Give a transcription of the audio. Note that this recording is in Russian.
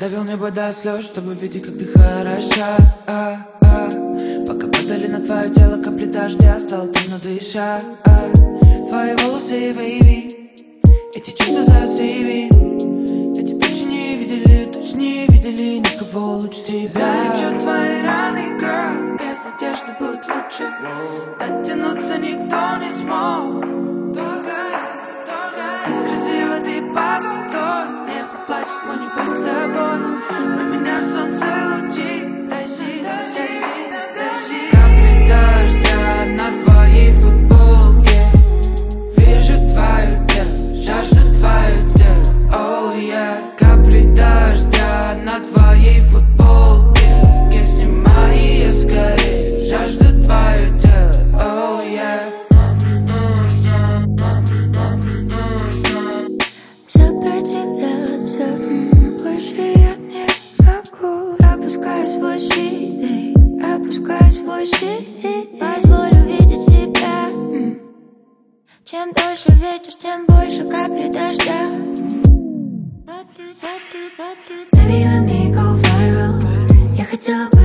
Довел небо до слез, чтобы видеть, как ты хороша. Пока падали на твое тело капли дождя, стал трудно дышать. Твои волосы, бэйби, эти чувства засыви. Эти тучи не видели никого лучше тебя. Залечу твои раны, girl, без одежды будет лучше. Дотянуться никто не смог. Так красиво ты под водой, мне поплачет, но не быть с тобой. На меня солнце лучи, тащи. Капли дождя на твоей футболке. Вижу твое тело, жажда твое тело, oh yeah. Капли дождя на твоей футболке. Не снимай ее скорее, жажда твое тело, oh yeah. Сопротивляться больше я не могу. Опускаю свой щит, опускаю свой щит. Позволю видеть себя. Чем дольше ветер, тем больше капли дождя. Baby, let me go viral. Я хотела бы